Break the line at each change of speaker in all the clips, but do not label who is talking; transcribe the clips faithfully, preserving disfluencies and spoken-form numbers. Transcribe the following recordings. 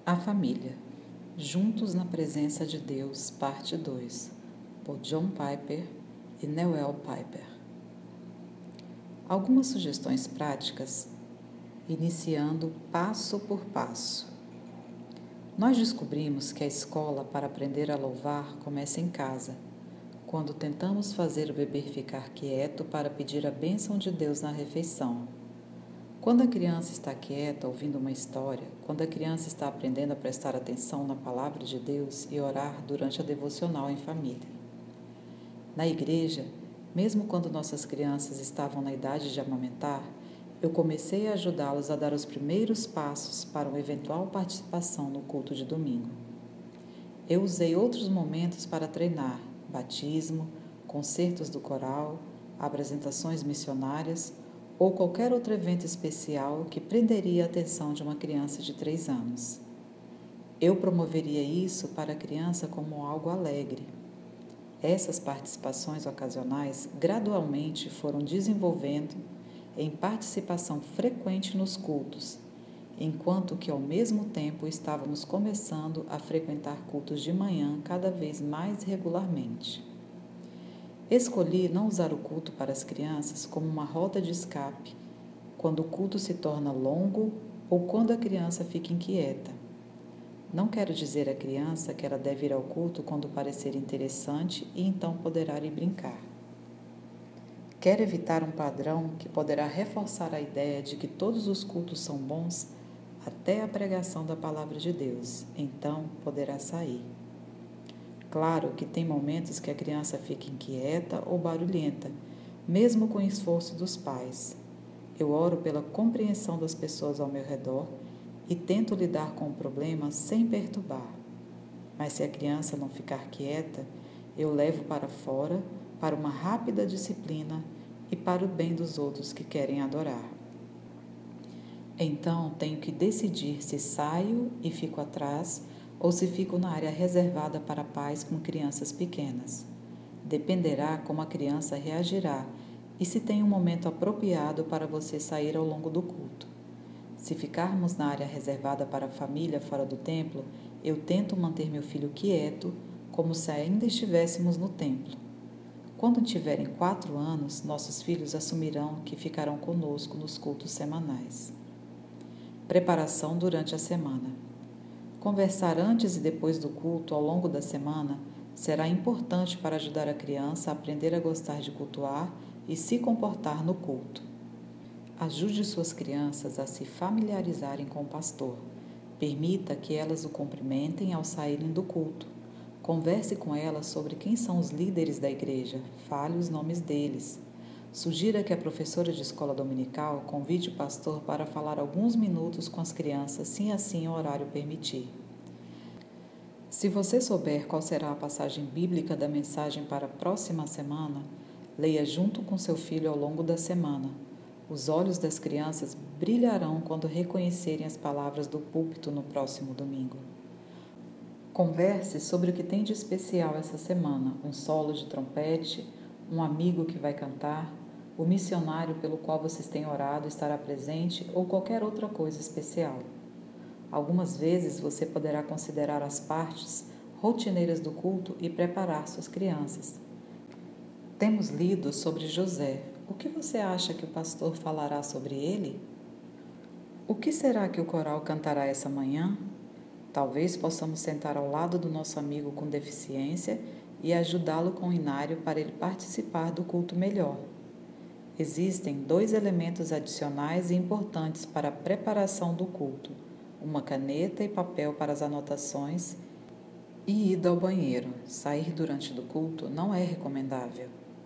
A Família, Juntos na Presença de Deus, parte dois, por John Piper e Newell Piper. Algumas sugestões práticas, iniciando passo por passo. Nós descobrimos que a escola para aprender a louvar começa em casa, quando tentamos fazer o bebê ficar quieto para pedir a bênção de Deus na refeição. Quando a criança está quieta ouvindo uma história, quando a criança está aprendendo a prestar atenção na palavra de Deus e orar durante a devocional em família. Na igreja, mesmo quando nossas crianças estavam na idade de amamentar, eu comecei a ajudá-los a dar os primeiros passos para uma eventual participação no culto de domingo. Eu usei outros momentos para treinar, batismo, concertos do coral, apresentações missionárias ou qualquer outro evento especial que prenderia a atenção de uma criança de três anos. Eu promoveria isso para a criança como algo alegre. Essas participações ocasionais gradualmente foram desenvolvendo em participação frequente nos cultos, enquanto que ao mesmo tempo estávamos começando a frequentar cultos de manhã cada vez mais regularmente. Escolhi não usar o culto para as crianças como uma rota de escape, quando o culto se torna longo ou quando a criança fica inquieta. Não quero dizer à criança que ela deve ir ao culto quando parecer interessante e então poderá ir brincar. Quero evitar um padrão que poderá reforçar a ideia de que todos os cultos são bons até a pregação da palavra de Deus, então poderá sair. Claro que tem momentos que a criança fica inquieta ou barulhenta, mesmo com o esforço dos pais. Eu oro pela compreensão das pessoas ao meu redor e tento lidar com o problema sem perturbar. Mas se a criança não ficar quieta, eu levo para fora para uma rápida disciplina e para o bem dos outros que querem adorar. Então tenho que decidir se saio e fico atrás ou se fico na área reservada para pais com crianças pequenas. Dependerá como a criança reagirá e se tem um momento apropriado para você sair ao longo do culto. Se ficarmos na área reservada para a família fora do templo, eu tento manter meu filho quieto, como se ainda estivéssemos no templo. Quando tiverem quatro anos, nossos filhos assumirão que ficarão conosco nos cultos semanais. Preparação durante a semana. Conversar antes e depois do culto ao longo da semana será importante para ajudar a criança a aprender a gostar de cultuar e se comportar no culto. Ajude suas crianças a se familiarizarem com o pastor. Permita que elas o cumprimentem ao saírem do culto. Converse com elas sobre quem são os líderes da igreja. Fale os nomes deles. Sugira que a professora de escola dominical convide o pastor para falar alguns minutos com as crianças, se assim o horário permitir. Se você souber qual será a passagem bíblica da mensagem para a próxima semana, leia junto com seu filho ao longo da semana. Os olhos das crianças brilharão quando reconhecerem as palavras do púlpito no próximo domingo. Converse sobre o que tem de especial essa semana, um solo de trompete, um amigo que vai cantar, o missionário pelo qual vocês têm orado estará presente ou qualquer outra coisa especial. Algumas vezes você poderá considerar as partes rotineiras do culto e preparar suas crianças. Temos lido sobre José. O que você acha que o pastor falará sobre ele? O que será que o coral cantará essa manhã? Talvez possamos sentar ao lado do nosso amigo com deficiência e ajudá-lo com o inário para ele participar do culto melhor. Existem dois elementos adicionais e importantes para a preparação do culto: uma caneta e papel para as anotações e ida ao banheiro. Sair durante o culto não é recomendável.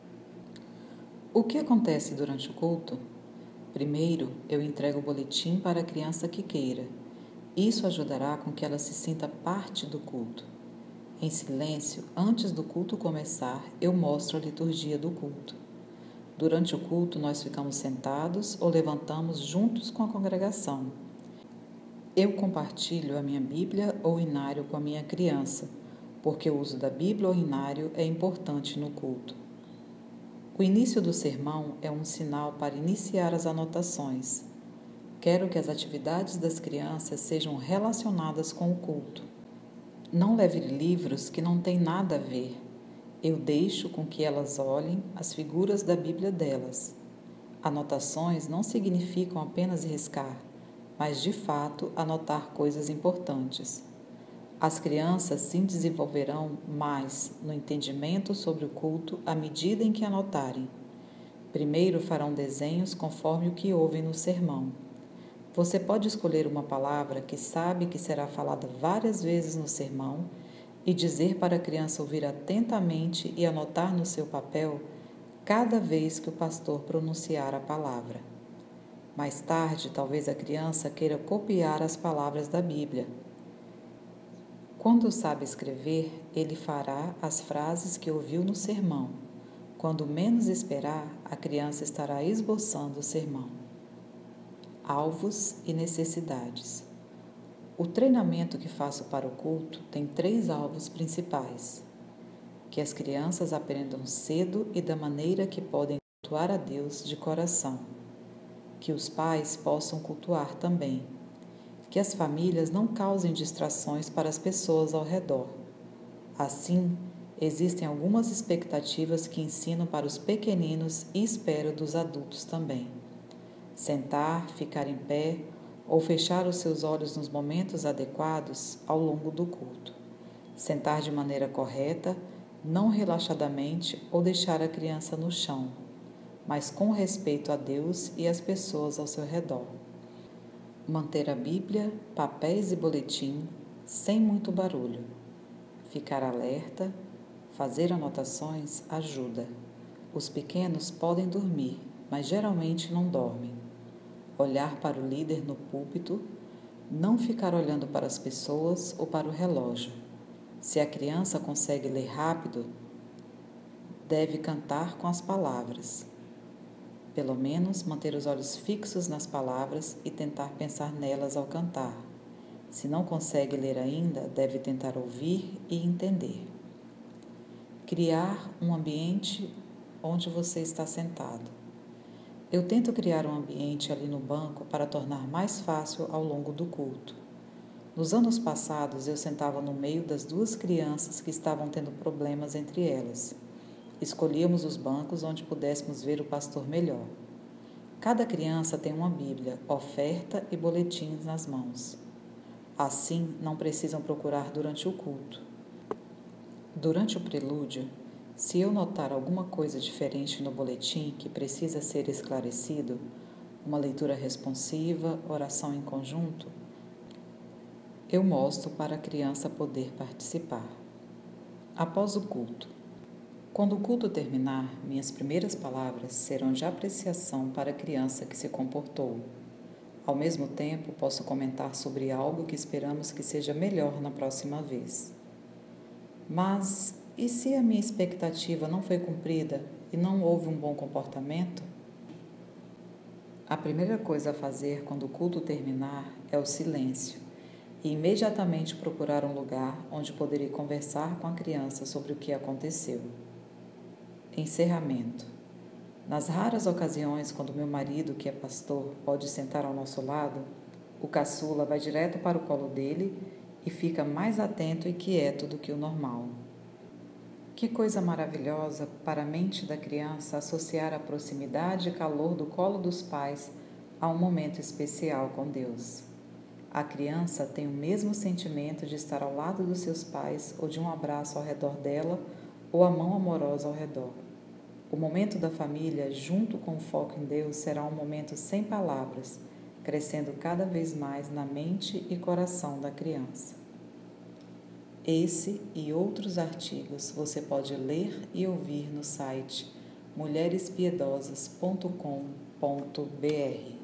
O que acontece durante o culto? Primeiro, eu entrego o boletim para a criança que queira. Isso ajudará com que ela se sinta parte do culto. Em silêncio, antes do culto começar, eu mostro a liturgia do culto. Durante o culto, nós ficamos sentados ou levantamos juntos com a congregação. Eu compartilho a minha Bíblia ou inário com a minha criança, porque o uso da Bíblia ou inário é importante no culto. O início do sermão é um sinal para iniciar as anotações. Quero que as atividades das crianças sejam relacionadas com o culto. Não leve livros que não têm nada a ver. Eu deixo com que elas olhem as figuras da Bíblia delas. Anotações não significam apenas riscar, mas de fato anotar coisas importantes. As crianças se desenvolverão mais no entendimento sobre o culto à medida em que anotarem. Primeiro farão desenhos conforme o que ouvem no sermão. Você pode escolher uma palavra que sabe que será falada várias vezes no sermão e dizer para a criança ouvir atentamente e anotar no seu papel cada vez que o pastor pronunciar a palavra. Mais tarde, talvez a criança queira copiar as palavras da Bíblia. Quando sabe escrever, ele fará as frases que ouviu no sermão. Quando menos esperar, a criança estará esboçando o sermão. Alvos e necessidades. O treinamento que faço para o culto tem três alvos principais: que as crianças aprendam cedo e da maneira que podem cultuar a Deus de coração, que os pais possam cultuar também, que as famílias não causem distrações para as pessoas ao redor. Assim, existem algumas expectativas que ensino para os pequeninos e espero dos adultos também. Sentar, ficar em pé ou fechar os seus olhos nos momentos adequados ao longo do culto. Sentar de maneira correta, não relaxadamente ou deixar a criança no chão, mas com respeito a Deus e às pessoas ao seu redor. Manter a Bíblia, papéis e boletim sem muito barulho. Ficar alerta, fazer anotações ajuda. Os pequenos podem dormir, mas geralmente não dormem. Olhar para o líder no púlpito, não ficar olhando para as pessoas ou para o relógio. Se a criança consegue ler rápido, deve cantar com as palavras. Pelo menos manter os olhos fixos nas palavras e tentar pensar nelas ao cantar. Se não consegue ler ainda, deve tentar ouvir e entender. Criar um ambiente onde você está sentado. Eu tento criar um ambiente ali no banco para tornar mais fácil ao longo do culto. Nos anos passados, eu sentava no meio das duas crianças que estavam tendo problemas entre elas. Escolhíamos os bancos onde pudéssemos ver o pastor melhor. Cada criança tem uma Bíblia, oferta e boletins nas mãos. Assim, não precisam procurar durante o culto. Durante o prelúdio, se eu notar alguma coisa diferente no boletim que precisa ser esclarecido, uma leitura responsiva, oração em conjunto, eu mostro para a criança poder participar. Após o culto. Quando o culto terminar, minhas primeiras palavras serão de apreciação para a criança que se comportou. Ao mesmo tempo, posso comentar sobre algo que esperamos que seja melhor na próxima vez. Mas, e se a minha expectativa não foi cumprida e não houve um bom comportamento? A primeira coisa a fazer quando o culto terminar é o silêncio e imediatamente procurar um lugar onde poderei conversar com a criança sobre o que aconteceu. Encerramento. Nas raras ocasiões quando meu marido, que é pastor, pode sentar ao nosso lado, o caçula vai direto para o colo dele e fica mais atento e quieto do que o normal. Que coisa maravilhosa para a mente da criança associar a proximidade e calor do colo dos pais a um momento especial com Deus. A criança tem o mesmo sentimento de estar ao lado dos seus pais ou de um abraço ao redor dela ou a mão amorosa ao redor. O momento da família, junto com o foco em Deus, será um momento sem palavras, crescendo cada vez mais na mente e coração da criança. Esse e outros artigos você pode ler e ouvir no site mulheres piedosas ponto com ponto br.